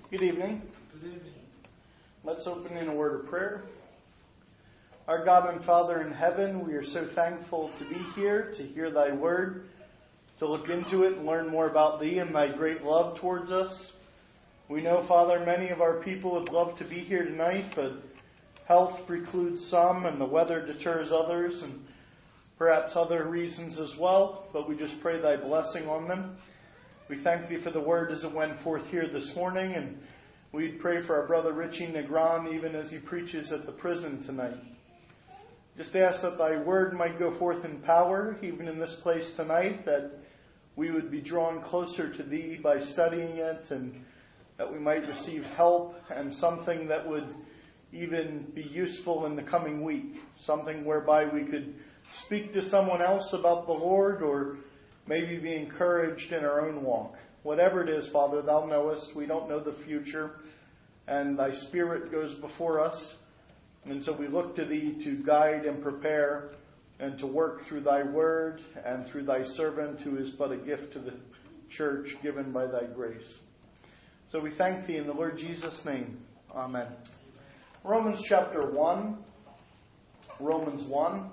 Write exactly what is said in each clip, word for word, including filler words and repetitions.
Good evening. Good evening. Let's open in a word of prayer. Our God and Father in heaven, we are so thankful to be here, to hear thy word, to look into it and learn more about thee and thy great love towards us. We know, Father, many of our people would love to be here tonight, but health precludes some and the weather deters others and perhaps other reasons as well, but we just pray thy blessing on them. We thank thee for the word as it went forth here this morning, and we pray for our brother Richie Negron even as he preaches at the prison tonight. Just ask that thy word might go forth in power, even in this place tonight, that we would be drawn closer to thee by studying it, and that we might receive help and something that would even be useful in the coming week, something whereby we could speak to someone else about the Lord or maybe be encouraged in our own walk. Whatever it is, Father, thou knowest. We don't know the future, and thy Spirit goes before us. And so we look to thee to guide and prepare and to work through thy word and through thy servant who is but a gift to the church given by thy grace. So we thank thee in the Lord Jesus' name. Amen. Romans chapter one. Romans one.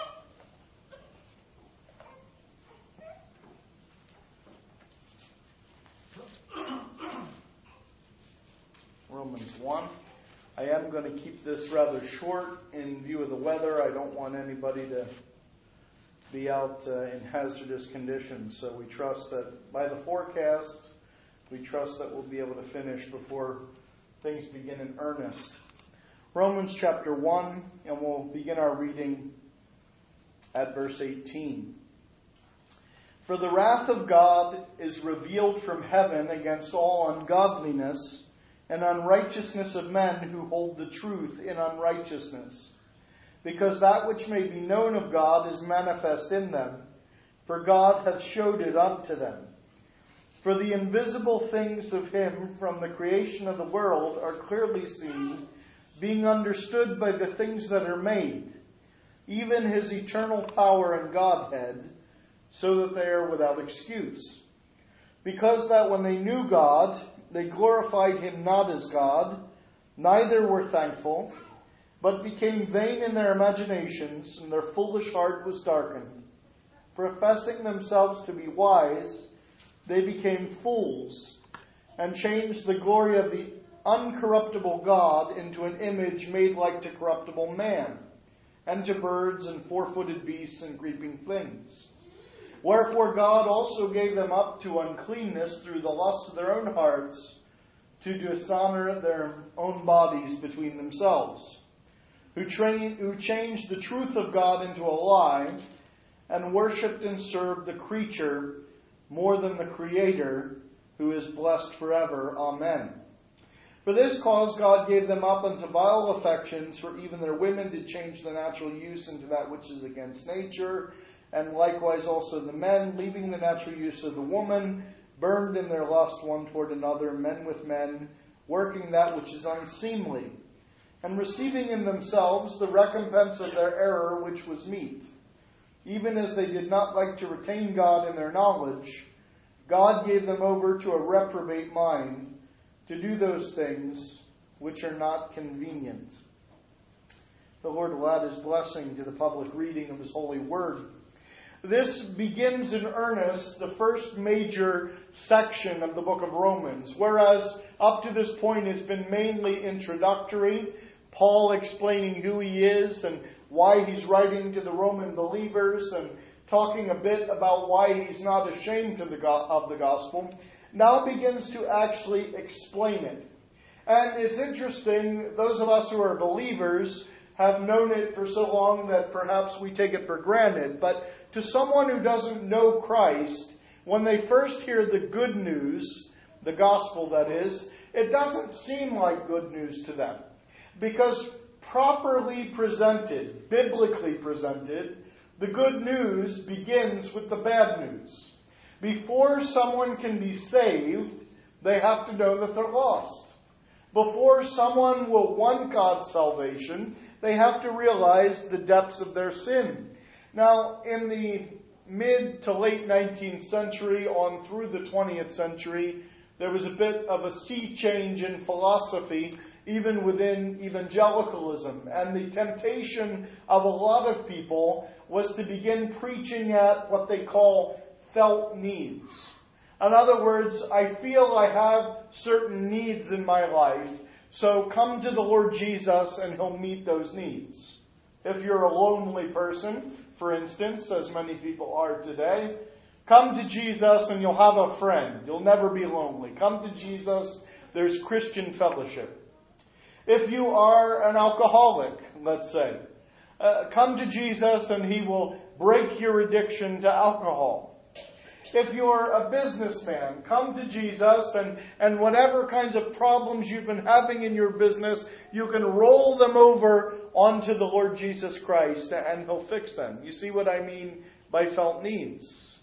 Romans one. I am going to keep this rather short in view of the weather. I don't want anybody to be out uh, in hazardous conditions. So we trust that by the forecast, we trust that we'll be able to finish before things begin in earnest. Romans chapter one, and we'll begin our reading at verse eighteen. For the wrath of God is revealed from heaven against all ungodliness and unrighteousness of men who hold the truth in unrighteousness, because that which may be known of God is manifest in them, for God hath showed it unto them. For the invisible things of him from the creation of the world are clearly seen, being understood by the things that are made, even his eternal power and Godhead, so that they are without excuse. Because that when they knew God, they glorified him not as God, neither were thankful, but became vain in their imaginations, and their foolish heart was darkened. Professing themselves to be wise, they became fools, and changed the glory of the uncorruptible God into an image made like to corruptible man, and to birds and four-footed beasts and creeping things. Wherefore God also gave them up to uncleanness through the lust of their own hearts, to dishonor their own bodies between themselves, who, train, who changed the truth of God into a lie, and worshipped and served the creature more than the Creator, who is blessed forever. Amen. For this cause God gave them up unto vile affections, for even their women did change the natural use into that which is against nature, and likewise also the men, leaving the natural use of the woman, burned in their lust one toward another, men with men, working that which is unseemly, and receiving in themselves the recompense of their error which was meet. Even as they did not like to retain God in their knowledge, God gave them over to a reprobate mind, to do those things which are not convenient. The Lord will add his blessing to the public reading of his holy word. This begins in earnest the first major section of the book of Romans, whereas up to this point it's been mainly introductory, Paul explaining who he is and why he's writing to the Roman believers and talking a bit about why he's not ashamed of the, go- of the gospel, now begins to actually explain it. And it's interesting, those of us who are believers have known it for so long that perhaps we take it for granted. But to someone who doesn't know Christ, when they first hear the good news, the gospel that is, it doesn't seem like good news to them. Because properly presented, biblically presented, the good news begins with the bad news. Before someone can be saved, they have to know that they're lost. Before someone will want God's salvation, they have to realize the depths of their sin. Now, in the mid to late nineteenth century on through the twentieth century, there was a bit of a sea change in philosophy, even within evangelicalism. And the temptation of a lot of people was to begin preaching at what they call felt needs. In other words, I feel I have certain needs in my life, so come to the Lord Jesus and He'll meet those needs. If you're a lonely person, for instance, as many people are today, come to Jesus and you'll have a friend. You'll never be lonely. Come to Jesus, there's Christian fellowship. If you are an alcoholic, let's say, uh, come to Jesus and He will break your addiction to alcohol. If you're a businessman, come to Jesus and, and whatever kinds of problems you've been having in your business, you can roll them over onto the Lord Jesus Christ and He'll fix them. You see what I mean by felt needs?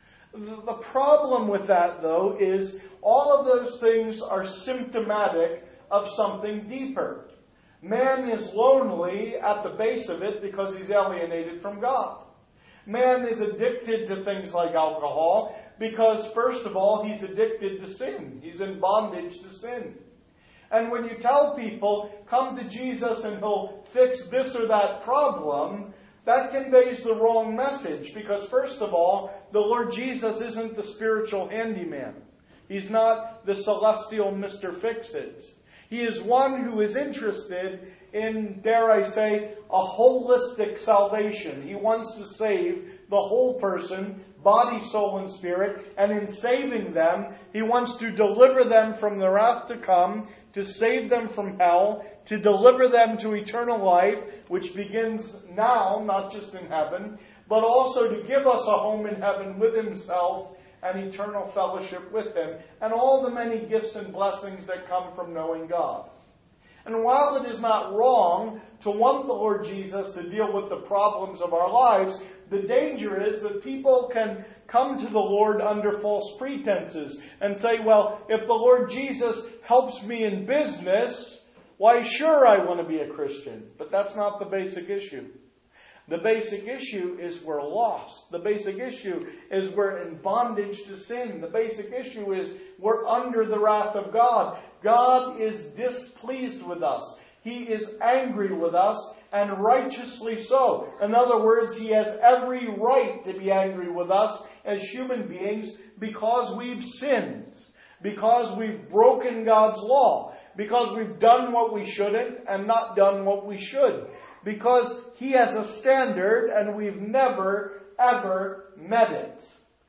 The problem with that, though, is all of those things are symptomatic of something deeper. Man is lonely at the base of it because he's alienated from God. Man is addicted to things like alcohol because, first of all, he's addicted to sin. He's in bondage to sin. And when you tell people, come to Jesus and He'll fix this or that problem, that conveys the wrong message. Because, first of all, the Lord Jesus isn't the spiritual handyman. He's not the celestial Mister Fix-It. He is one who is interested in, dare I say, a holistic salvation. He wants to save the whole person, body, soul, and spirit. And in saving them, He wants to deliver them from the wrath to come, to save them from hell, to deliver them to eternal life, which begins now, not just in heaven, but also to give us a home in heaven with Himself and eternal fellowship with Him, and all the many gifts and blessings that come from knowing God. And while it is not wrong to want the Lord Jesus to deal with the problems of our lives, the danger is that people can come to the Lord under false pretenses and say, well, if the Lord Jesus helps me in business, why sure I want to be a Christian. But that's not the basic issue. The basic issue is we're lost. The basic issue is we're in bondage to sin. The basic issue is we're under the wrath of God. God is displeased with us. He is angry with us, and righteously so. In other words, He has every right to be angry with us as human beings because we've sinned, because we've broken God's law, because we've done what we shouldn't and not done what we should. Because He has a standard and we've never, ever met it.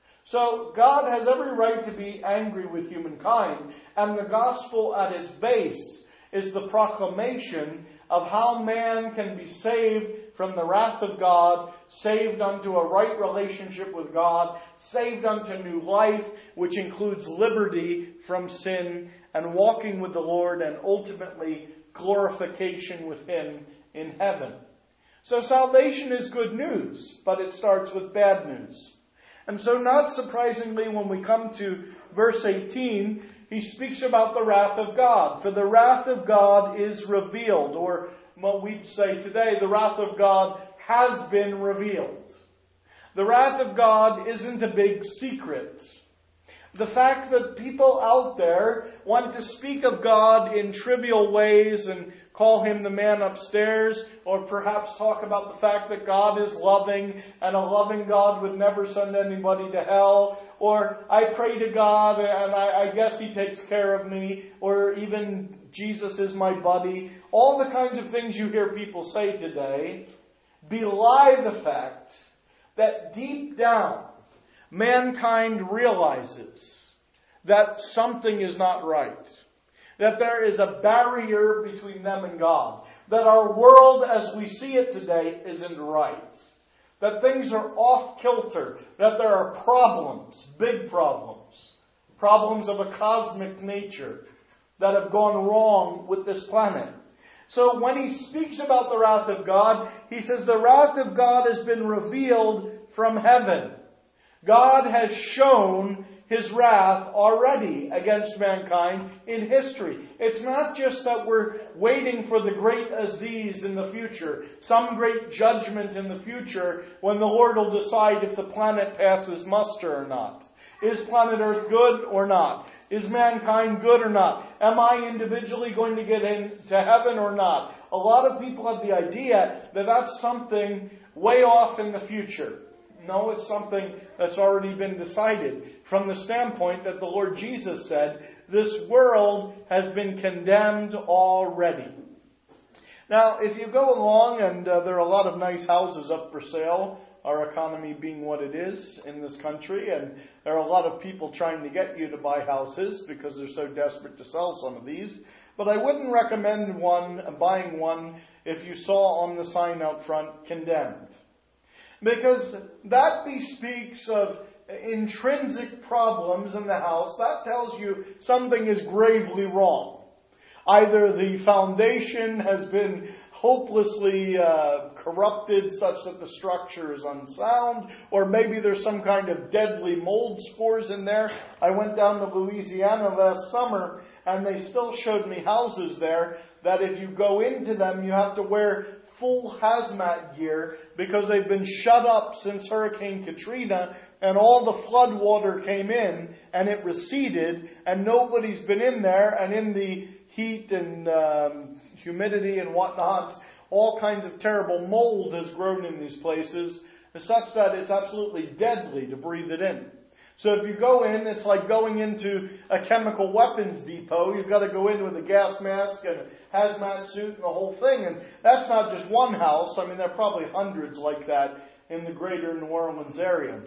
So God has every right to be angry with humankind. And the gospel at its base is the proclamation of how man can be saved from the wrath of God, saved unto a right relationship with God, saved unto new life, which includes liberty from sin and walking with the Lord, and ultimately glorification with Him in heaven. So salvation is good news, but it starts with bad news. And so not surprisingly, when we come to verse eighteen, he speaks about the wrath of God. For the wrath of God is revealed, or what we'd say today, the wrath of God has been revealed. The wrath of God isn't a big secret. The fact that people out there want to speak of God in trivial ways and call Him the man upstairs, or perhaps talk about the fact that God is loving and a loving God would never send anybody to hell, or I pray to God and I, I guess He takes care of me, or even Jesus is my buddy. All the kinds of things you hear people say today belie the fact that deep down mankind realizes that something is not right. That there is a barrier between them and God. That our world as we see it today isn't right. That things are off kilter. That there are problems, big problems. Problems of a cosmic nature that have gone wrong with this planet. So when he speaks about the wrath of God, he says the wrath of God has been revealed from heaven. God has shown His wrath already against mankind in history. It's not just that we're waiting for the great Aziz in the future, some great judgment in the future when the Lord will decide if the planet passes muster or not. Is planet Earth good or not? Is mankind good or not? Am I individually going to get into heaven or not? A lot of people have the idea that that's something way off in the future. No, it's something that's already been decided from the standpoint that the Lord Jesus said, this world has been condemned already. Now, if you go along, and uh, there are a lot of nice houses up for sale, our economy being what it is in this country, and there are a lot of people trying to get you to buy houses because they're so desperate to sell some of these. But I wouldn't recommend one buying one if you saw on the sign out front, condemned. Because that bespeaks of intrinsic problems in the house. That tells you something is gravely wrong. Either the foundation has been hopelessly uh, corrupted such that the structure is unsound, or maybe there's some kind of deadly mold spores in there. I went down to Louisiana last summer, and they still showed me houses there that if you go into them, you have to wear full hazmat gear because they've been shut up since Hurricane Katrina, and all the flood water came in and it receded, and nobody's been in there, and in the heat and um, humidity and whatnot, all kinds of terrible mold has grown in these places, such that it's absolutely deadly to breathe it in. So if you go in, it's like going into a chemical weapons depot. You've got to go in with a gas mask and a hazmat suit and the whole thing. And that's not just one house. I mean, there are probably hundreds like that in the greater New Orleans area.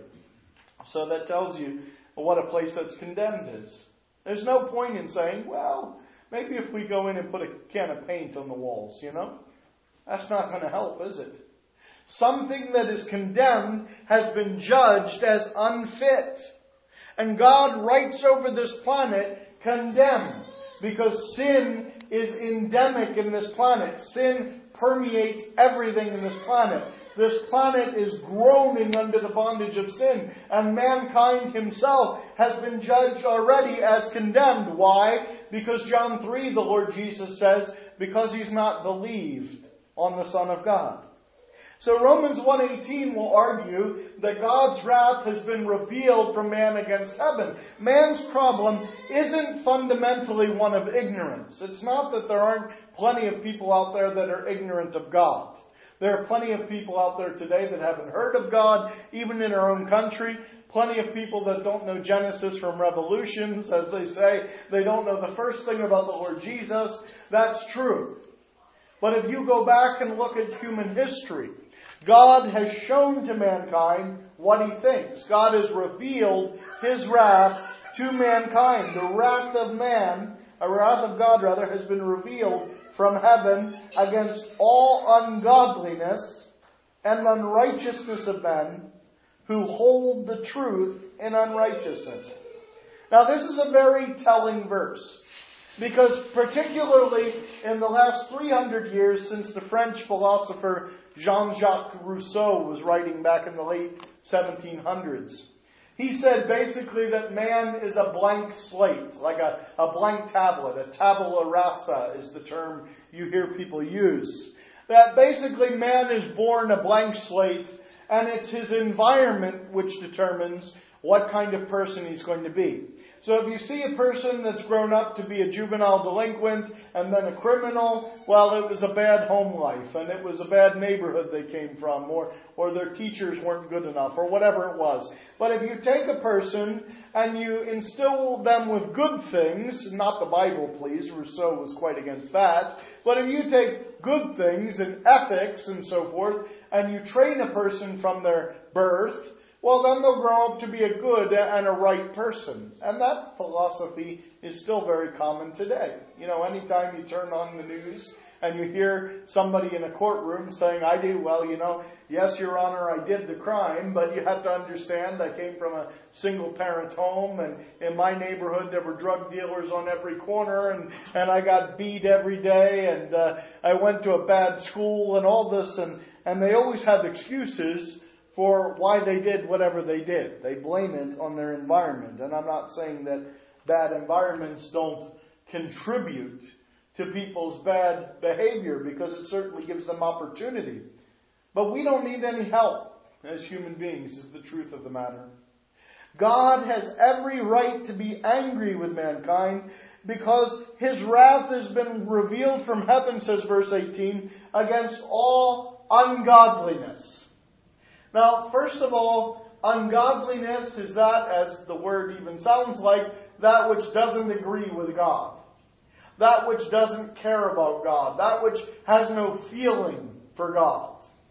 So that tells you what a place that's condemned is. There's no point in saying, well, maybe if we go in and put a can of paint on the walls, you know? That's not going to help, is it? Something that is condemned has been judged as unfit. And God writes over this planet, condemned, because sin is endemic in this planet. Sin permeates everything in this planet. This planet is groaning under the bondage of sin. And mankind himself has been judged already as condemned. Why? Because John three, the Lord Jesus says, because he's not believed on the Son of God. So Romans one eighteen will argue that God's wrath has been revealed from man against heaven. Man's problem isn't fundamentally one of ignorance. It's not that there aren't plenty of people out there that are ignorant of God. There are plenty of people out there today that haven't heard of God, even in our own country. Plenty of people that don't know Genesis from Revolutions, as they say. They don't know the first thing about the Lord Jesus. That's true. But if you go back and look at human history, God has shown to mankind what He thinks. God has revealed His wrath to mankind. The wrath of man, the wrath of God rather, has been revealed from heaven against all ungodliness and unrighteousness of men who hold the truth in unrighteousness. Now this is a very telling verse, because particularly in the last three hundred years since the French philosopher Jean-Jacques Rousseau was writing back in the late seventeen hundreds, he said basically that man is a blank slate, like a, a blank tablet. A tabula rasa is the term you hear people use. That basically man is born a blank slate, and it's his environment which determines what kind of person he's going to be. So if you see a person that's grown up to be a juvenile delinquent and then a criminal, well, it was a bad home life, and it was a bad neighborhood they came from, or, or their teachers weren't good enough, or whatever it was. But if you take a person and you instill them with good things, not the Bible, please, Rousseau was quite against that, but if you take good things and ethics and so forth, and you train a person from their birth, well, then they'll grow up to be a good and a right person. And that philosophy is still very common today. You know, anytime you turn on the news and you hear somebody in a courtroom saying, I do, well, you know, yes, Your Honor, I did the crime, but you have to understand I came from a single-parent home, and in my neighborhood there were drug dealers on every corner, and, and I got beat every day, and uh, I went to a bad school and all this, and, and they always have excuses for why they did whatever they did. They blame it on their environment. And I'm not saying that bad environments don't contribute to people's bad behavior, because it certainly gives them opportunity. But we don't need any help as human beings, is the truth of the matter. God has every right to be angry with mankind because His wrath has been revealed from heaven, says verse eighteen, against all ungodliness. Now, first of all, ungodliness is that, as the word even sounds like, that which doesn't agree with God. That which doesn't care about God. That which has no feeling for God.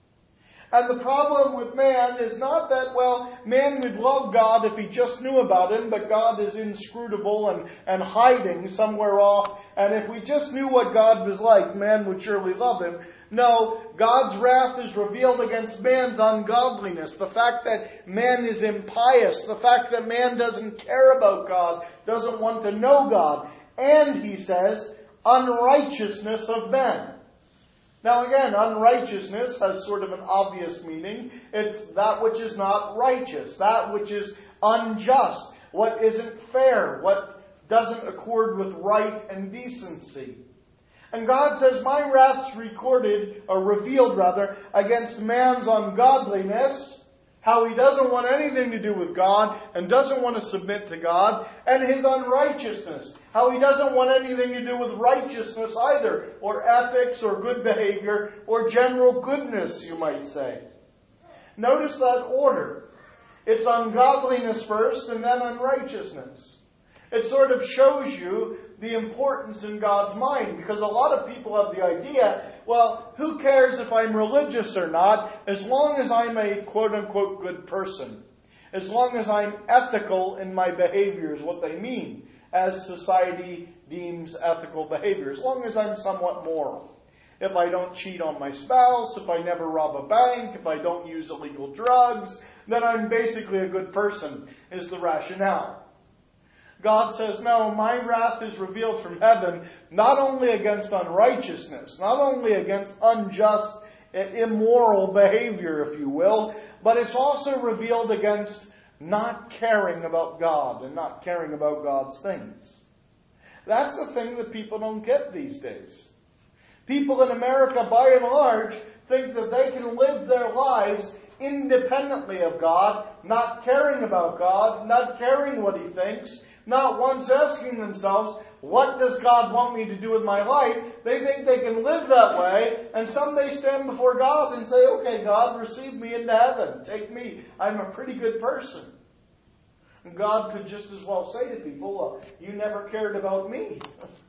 And the problem with man is not that, well, man would love God if he just knew about Him, but God is inscrutable and, and hiding somewhere off. And if we just knew what God was like, man would surely love Him. No, God's wrath is revealed against man's ungodliness. The fact that man is impious. The fact that man doesn't care about God, doesn't want to know God. And, he says, unrighteousness of men. Now again, unrighteousness has sort of an obvious meaning. It's that which is not righteous, that which is unjust, what isn't fair, what doesn't accord with right and decency. And God says, my wrath's recorded, or revealed rather, against man's ungodliness, how he doesn't want anything to do with God and doesn't want to submit to God, and his unrighteousness, how he doesn't want anything to do with righteousness either, or ethics, or good behavior, or general goodness, you might say. Notice that order. It's ungodliness first, and then unrighteousness. It sort of shows you the importance in God's mind, because a lot of people have the idea, well, who cares if I'm religious or not, as long as I'm a quote-unquote good person. As long as I'm ethical in my behavior is what they mean, as society deems ethical behavior. As long as I'm somewhat moral. If I don't cheat on my spouse, if I never rob a bank, if I don't use illegal drugs, then I'm basically a good person, is the rationale. God says, no, my wrath is revealed from heaven, not only against unrighteousness, not only against unjust, immoral behavior, if you will, but it's also revealed against not caring about God and not caring about God's things. That's the thing that people don't get these days. People in America, by and large, think that they can live their lives independently of God, not caring about God, not caring what He thinks, not once asking themselves, what does God want me to do with my life? They think they can live that way, and someday stand before God and say, okay, God, receive me into heaven. Take me. I'm a pretty good person. And God could just as well say to people, well, you never cared about me.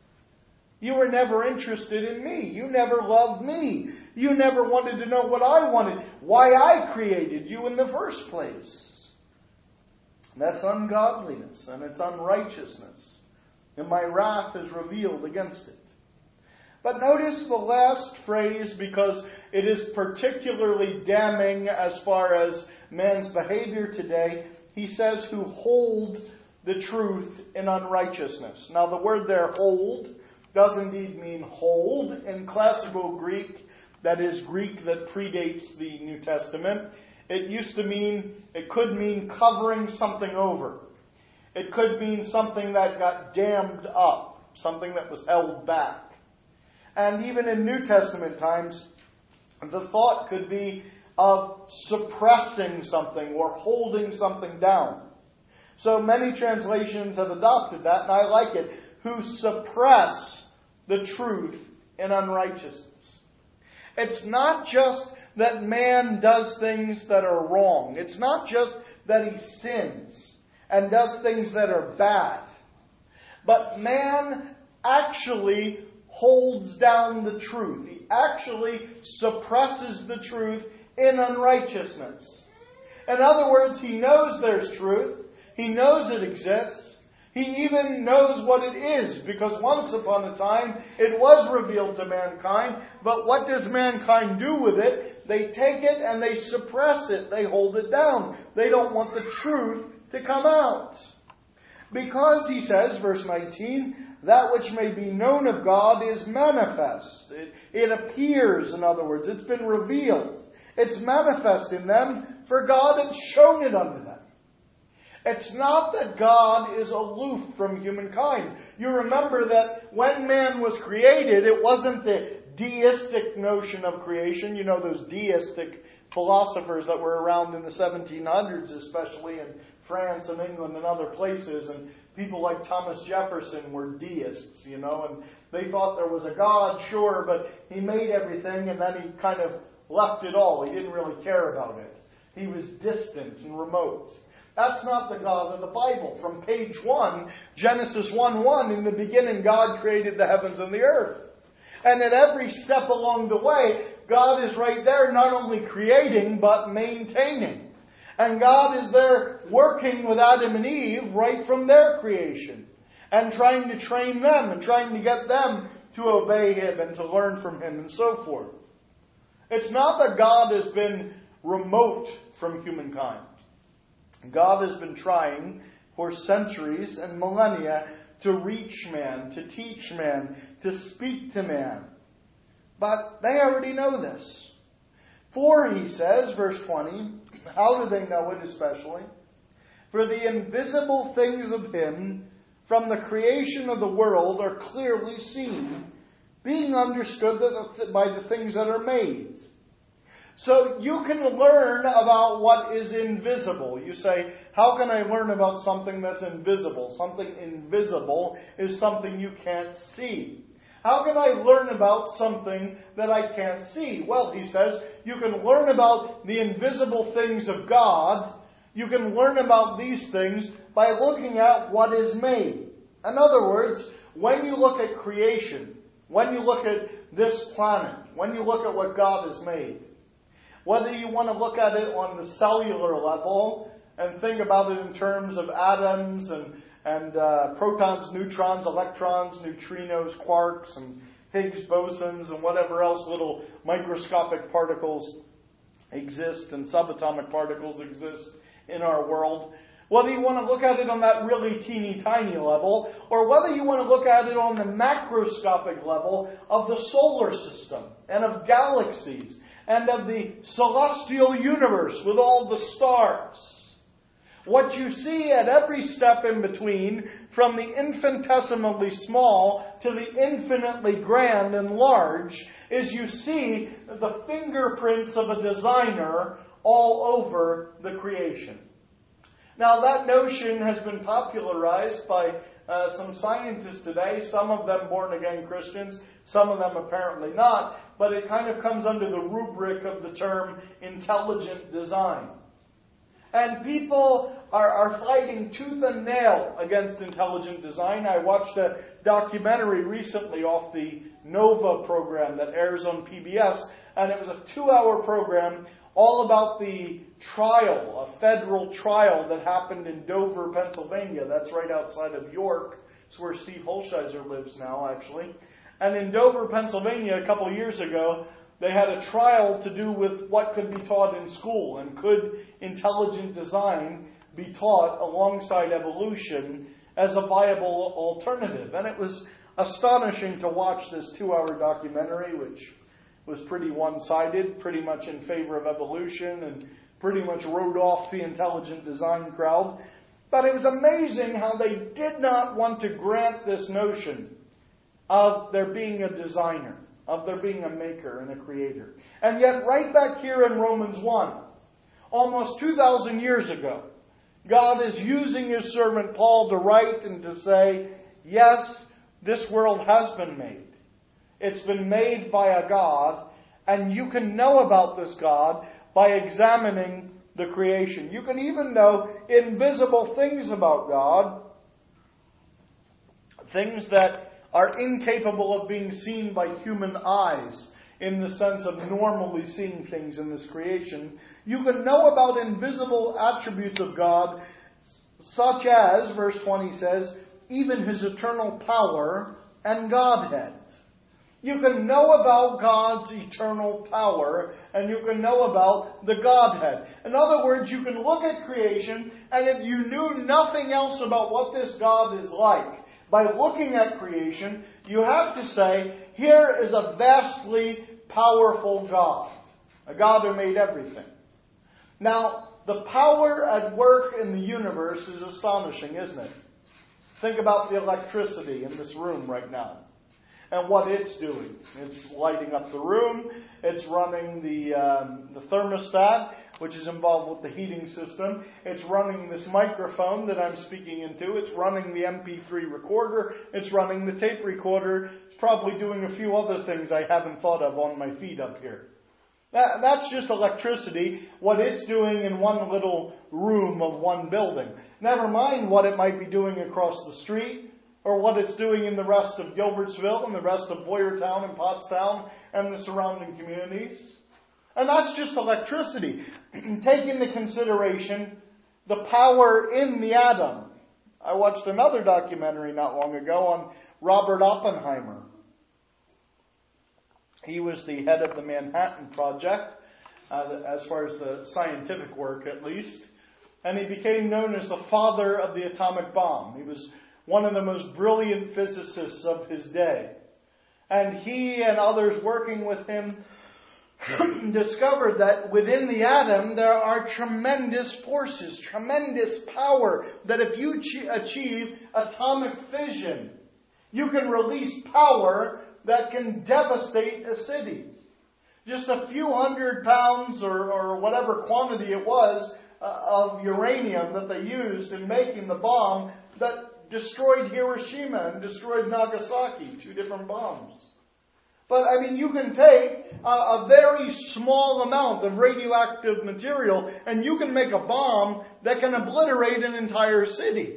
You were never interested in me. You never loved me. You never wanted to know what I wanted, why I created you in the first place. That's ungodliness, and it's unrighteousness. And my wrath is revealed against it. But notice the last phrase, because it is particularly damning as far as man's behavior today. He says, who hold the truth in unrighteousness. Now the word there, hold, does indeed mean hold. In classical Greek, that is Greek that predates the New Testament, it used to mean, it could mean covering something over. It could mean something that got dammed up, something that was held back. And even in New Testament times, the thought could be of suppressing something or holding something down. So many translations have adopted that, and I like it, who suppress the truth in unrighteousness. It's not just that man does things that are wrong. It's not just that he sins and does things that are bad. But man actually holds down the truth. He actually suppresses the truth in unrighteousness. In other words, he knows there's truth. He knows it exists. He even knows what it is, because once upon a time it was revealed to mankind. But what does mankind do with it? They take it and they suppress it. They hold it down. They don't want the truth to come out. Because, he says, verse nineteen, that which may be known of God is manifest. It, it appears, in other words, it's been revealed. It's manifest in them, for God hath shown it unto them. It's not that God is aloof from humankind. You remember that when man was created, it wasn't the deistic notion of creation. You know, those deistic philosophers that were around in the seventeen hundreds, especially, and France and England and other places, and people like Thomas Jefferson were deists, you know, and they thought there was a God, sure, but he made everything and then he kind of left it all. He didn't really care about it. He was distant and remote. That's not the God of the Bible. From page one, Genesis one one, in the beginning God created the heavens and the earth. And at every step along the way, God is right there not only creating, but maintaining. And God is there working with Adam and Eve right from their creation. And trying to train them and trying to get them to obey Him and to learn from Him and so forth. It's not that God has been remote from humankind. God has been trying for centuries and millennia to reach man, to teach man, to speak to man. But they already know this. For, he says, verse twenty, how do they know it especially? For the invisible things of Him from the creation of the world are clearly seen, being understood by the things that are made. So you can learn about what is invisible. You say, how can I learn about something that's invisible? Something invisible is something you can't see. How can I learn about something that I can't see? Well, he says, you can learn about the invisible things of God. You can learn about these things by looking at what is made. In other words, when you look at creation, when you look at this planet, when you look at what God has made, whether you want to look at it on the cellular level and think about it in terms of atoms and, and uh, protons, neutrons, electrons, neutrinos, quarks, and Higgs bosons, and whatever else little microscopic particles exist and subatomic particles exist in our world. Whether you want to look at it on that really teeny tiny level, or whether you want to look at it on the macroscopic level of the solar system and of galaxies and of the celestial universe with all the stars. What you see at every step in between, from the infinitesimally small to the infinitely grand and large, is you see the fingerprints of a designer all over the creation. Now that notion has been popularized by uh, some scientists today, some of them born-again Christians, some of them apparently not, but it kind of comes under the rubric of the term intelligent design. And people are, are fighting tooth and nail against intelligent design. I watched a documentary recently off the Nova program that airs on P B S, and it was a two-hour program all about the trial, a federal trial that happened in Dover, Pennsylvania. That's right outside of York. It's where Steve Holsheiser lives now, actually. And in Dover, Pennsylvania, a couple years ago, they had a trial to do with what could be taught in school, and could intelligent design be taught alongside evolution as a viable alternative. And it was astonishing to watch this two-hour documentary, which was pretty one-sided, pretty much in favor of evolution, and pretty much wrote off the intelligent design crowd. But it was amazing how they did not want to grant this notion of there being a designer, of there being a maker and a creator. And yet right back here in Romans one, almost two thousand years ago, God is using His servant Paul to write and to say, yes, this world has been made. It's been made by a God, and you can know about this God by examining the creation. You can even know invisible things about God, things that are incapable of being seen by human eyes in the sense of normally seeing things in this creation. You can know about invisible attributes of God, such as, verse twenty says, even His eternal power and Godhead. You can know about God's eternal power, and you can know about the Godhead. In other words, you can look at creation, and if you knew nothing else about what this God is like, by looking at creation, you have to say, here is a vastly powerful God. A God who made everything. Now, the power at work in the universe is astonishing, isn't it? Think about the electricity in this room right now. And what it's doing. It's lighting up the room. It's running the um, the thermostat. which is involved with the heating system. It's running this microphone that I'm speaking into. It's running the M P three recorder. It's running the tape recorder. It's probably doing a few other things I haven't thought of on my feet up here. That, that's just electricity, what it's doing in one little room of one building. Never mind what it might be doing across the street, or what it's doing in the rest of Gilbertsville and the rest of Boyertown and Pottstown and the surrounding communities. And that's just electricity. Take into consideration the power in the atom. I watched another documentary not long ago on Robert Oppenheimer. He was the head of the Manhattan Project, uh, as far as the scientific work at least. And he became known as the father of the atomic bomb. He was one of the most brilliant physicists of his day. And he and others working with him discovered that within the atom there are tremendous forces, tremendous power, that if you achieve atomic fission, you can release power that can devastate a city. Just a few hundred pounds or, or whatever quantity it was uh, of uranium that they used in making the bomb that destroyed Hiroshima and destroyed Nagasaki, two different bombs. But, I mean, you can take a, a very small amount of radioactive material and you can make a bomb that can obliterate an entire city,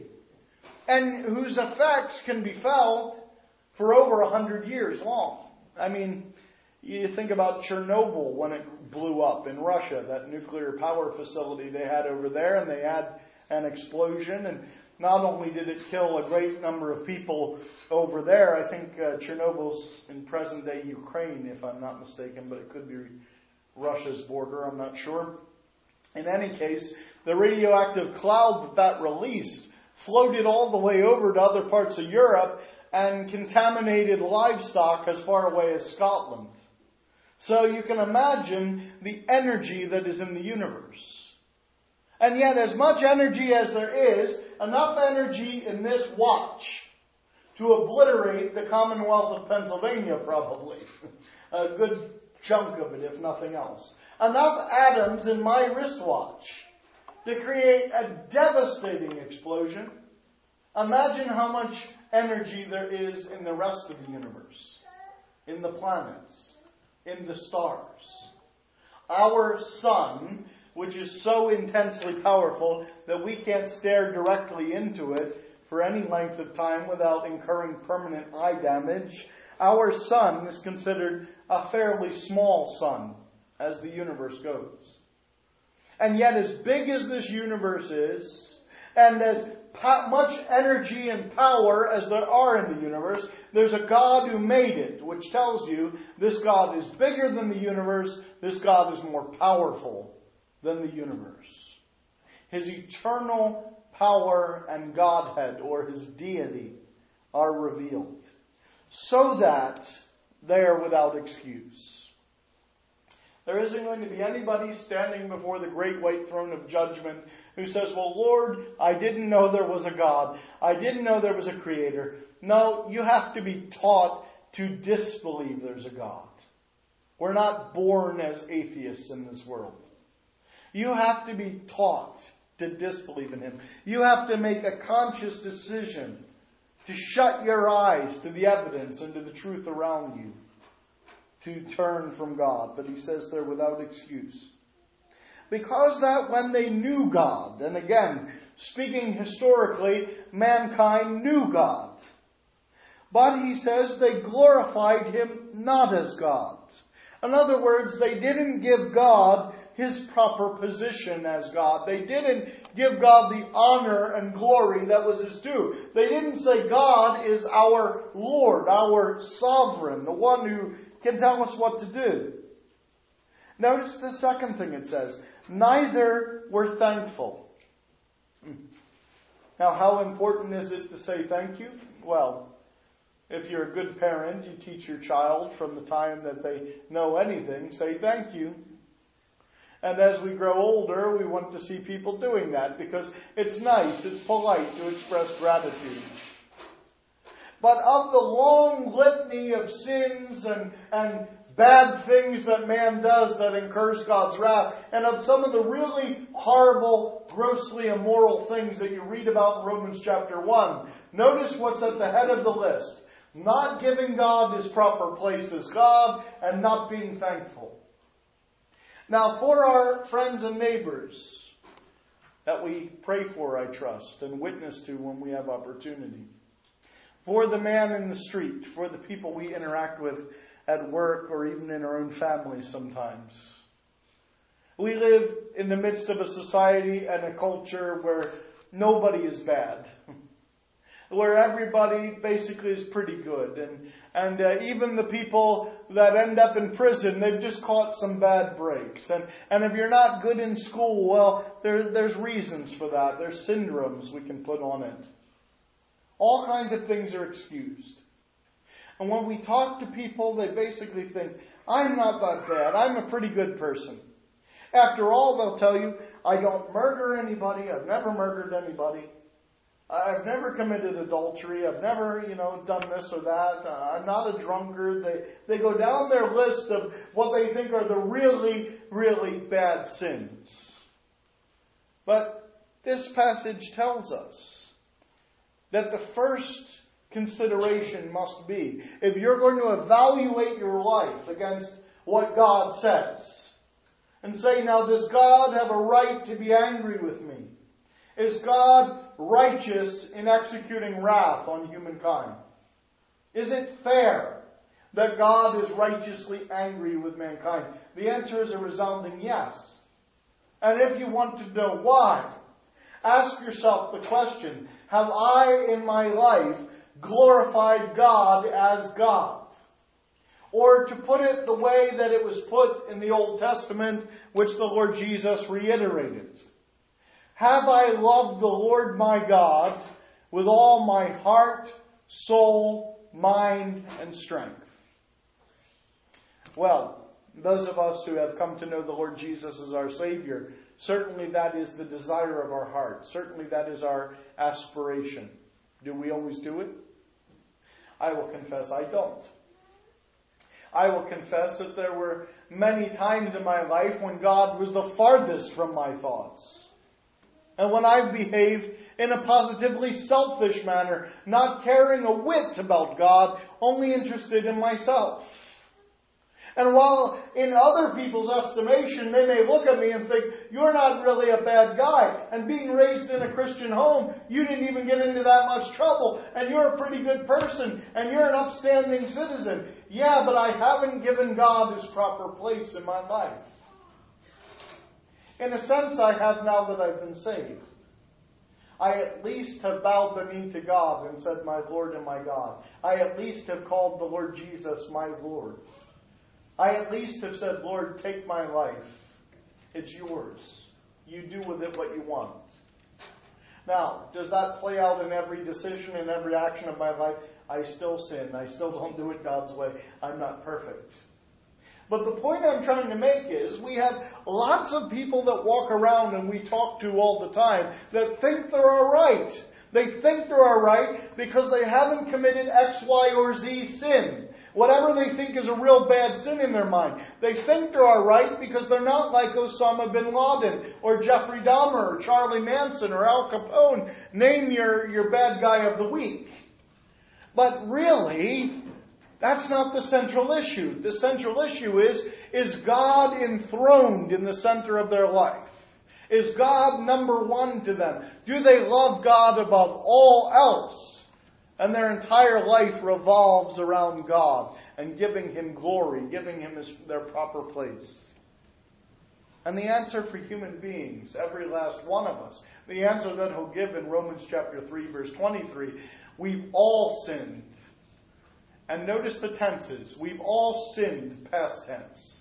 and whose effects can be felt for over a hundred years long. I mean, you think about Chernobyl when it blew up in Russia, that nuclear power facility they had over there, and they had an explosion, and not only did it kill a great number of people over there, I think uh, Chernobyl's in present-day Ukraine, if I'm not mistaken, but it could be Russia's border, I'm not sure. In any case, the radioactive cloud that that released floated all the way over to other parts of Europe and contaminated livestock as far away as Scotland. So you can imagine the energy that is in the universe. And yet, as much energy as there is, enough energy in this watch to obliterate the Commonwealth of Pennsylvania, probably. A good chunk of it, if nothing else. Enough atoms in my wristwatch to create a devastating explosion. Imagine how much energy there is in the rest of the universe, in the planets, in the stars. Our sun, which is so intensely powerful that we can't stare directly into it for any length of time without incurring permanent eye damage, our sun is considered a fairly small sun as the universe goes. And yet, as big as this universe is, and as po- much energy and power as there are in the universe, there's a God who made it, which tells you this God is bigger than the universe, this God is more powerful than the universe. His eternal power and Godhead, or His deity, are revealed, so that they are without excuse. There isn't going to be anybody standing before the great white throne of judgment who says, well, Lord, I didn't know there was a God. I didn't know there was a creator. No, you have to be taught to disbelieve there's a God. We're not born as atheists in this world. You have to be taught to disbelieve in Him. You have to make a conscious decision to shut your eyes to the evidence and to the truth around you, to turn from God. But he says they're without excuse. Because that when they knew God, and again, speaking historically, mankind knew God. But he says they glorified Him not as God. In other words, they didn't give God His proper position as God. They didn't give God the honor and glory that was His due. They didn't say God is our Lord, our sovereign, the one who can tell us what to do. Notice the second thing it says. Neither were thankful. Now, how important is it to say thank you? Well, if you're a good parent, you teach your child from the time that they know anything, say thank you. And as we grow older, we want to see people doing that because it's nice, it's polite to express gratitude. But of the long litany of sins and, and bad things that man does that incurs God's wrath, and of some of the really horrible, grossly immoral things that you read about in Romans chapter one. Notice what's at the head of the list. Not giving God His proper place as God and not being thankful. Now, for our friends and neighbors that we pray for, I trust, and witness to when we have opportunity. For the man in the street, for the people we interact with at work or even in our own families sometimes. We live in the midst of a society and a culture where nobody is bad. Where everybody basically is pretty good. And, and uh, even the people that end up in prison, they've just caught some bad breaks. And, and if you're not good in school, well, there, there's reasons for that. There's syndromes we can put on it. All kinds of things are excused. And when we talk to people, they basically think, I'm not that bad. I'm a pretty good person. After all, they'll tell you, I don't murder anybody. I've never murdered anybody. I've never committed adultery. I've never, you know, done this or that. Uh, I'm not a drunkard. They, they go down their list of what they think are the really, really bad sins. But this passage tells us that the first consideration must be, if you're going to evaluate your life against what God says, and say, now, does God have a right to be angry with me? Is God righteous in executing wrath on humankind? Is it fair that God is righteously angry with mankind? The answer is a resounding yes. And if you want to know why, ask yourself the question, have I in my life glorified God as God? Or to put it the way that it was put in the Old Testament, which the Lord Jesus reiterated. Have I loved the Lord my God with all my heart, soul, mind, and strength? Well, those of us who have come to know the Lord Jesus as our Savior, certainly that is the desire of our heart. Certainly that is our aspiration. Do we always do it? I will confess I don't. I will confess that there were many times in my life when God was the farthest from my thoughts. And when I've behaved in a positively selfish manner, not caring a whit about God, only interested in myself. And while in other people's estimation, they may look at me and think, you're not really a bad guy. And being raised in a Christian home, you didn't even get into that much trouble. And you're a pretty good person. And you're an upstanding citizen. Yeah, but I haven't given God His proper place in my life. In a sense, I have now that I've been saved. I at least have bowed the knee to God and said, my Lord and my God. I at least have called the Lord Jesus my Lord. I at least have said, Lord, take my life. It's yours. You do with it what you want. Now, does that play out in every decision and every action of my life? I still sin. I still don't do it God's way. I'm not perfect. But the point I'm trying to make is we have lots of people that walk around and we talk to all the time that think they're all right. They think they're all right because they haven't committed X, Y, or Z sin. Whatever they think is a real bad sin in their mind. They think they're all right because they're not like Osama bin Laden or Jeffrey Dahmer or Charlie Manson or Al Capone. Name your, your bad guy of the week. But really, that's not the central issue. The central issue is, is God enthroned in the center of their life? Is God number one to them? Do they love God above all else? And their entire life revolves around God and giving Him glory, giving Him his, their proper place. And the answer for human beings, every last one of us, the answer that He'll give in Romans chapter three, verse twenty-three, we've all sinned. And notice the tenses. We've all sinned, past tense.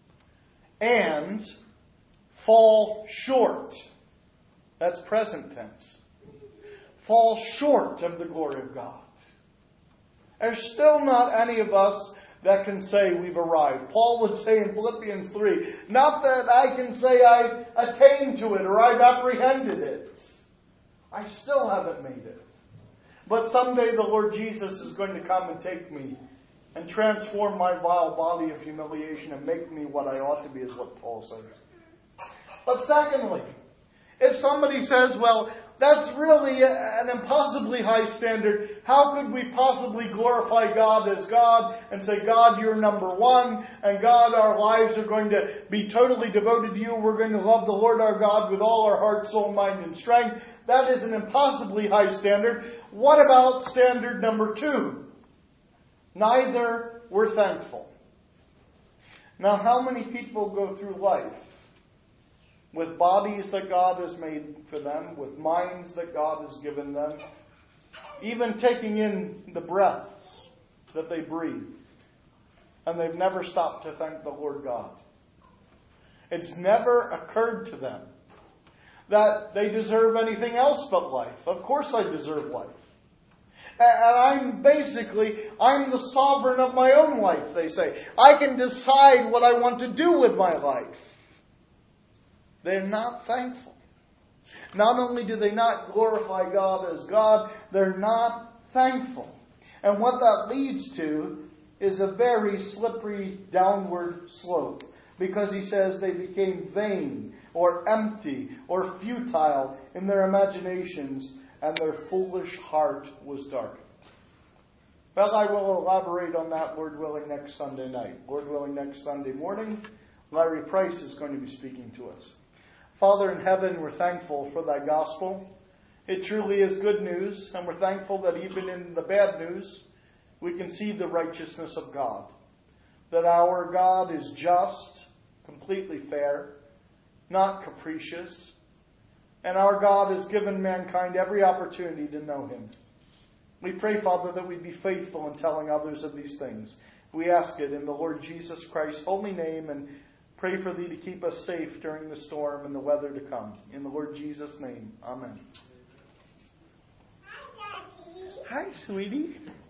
And fall short. That's present tense. Fall short of the glory of God. There's still not any of us that can say we've arrived. Paul would say in Philippians three, not that I can say I've attained to it or I've apprehended it. I still haven't made it. But someday the Lord Jesus is going to come and take me and transform my vile body of humiliation and make me what I ought to be, is what Paul says. But secondly, if somebody says, well, that's really an impossibly high standard, how could we possibly glorify God as God and say, God, you're number one, and God, our lives are going to be totally devoted to you. We're going to love the Lord our God with all our heart, soul, mind, and strength. That is an impossibly high standard. What about standard number two? Neither were thankful. Now, how many people go through life with bodies that God has made for them, with minds that God has given them, even taking in the breaths that they breathe, and they've never stopped to thank the Lord God? It's never occurred to them that they deserve anything else but life. Of course I deserve life. And I'm basically, I'm the sovereign of my own life, they say. I can decide what I want to do with my life. They're not thankful. Not only do they not glorify God as God, they're not thankful. And what that leads to is a very slippery downward slope. Because he says they became vain or empty or futile in their imaginations, and their foolish heart was darkened. Well, I will elaborate on that, Lord willing, next Sunday night. Lord willing, next Sunday morning, Larry Price is going to be speaking to us. Father in heaven, we're thankful for thy gospel. It truly is good news, and we're thankful that even in the bad news, we can see the righteousness of God. That our God is just, completely fair, not capricious, and our God has given mankind every opportunity to know him. We pray, Father, that we'd be faithful in telling others of these things. We ask it in the Lord Jesus Christ's holy name, and pray for thee to keep us safe during the storm and the weather to come. In the Lord Jesus' name, amen. Hi, Daddy. Hi, sweetie.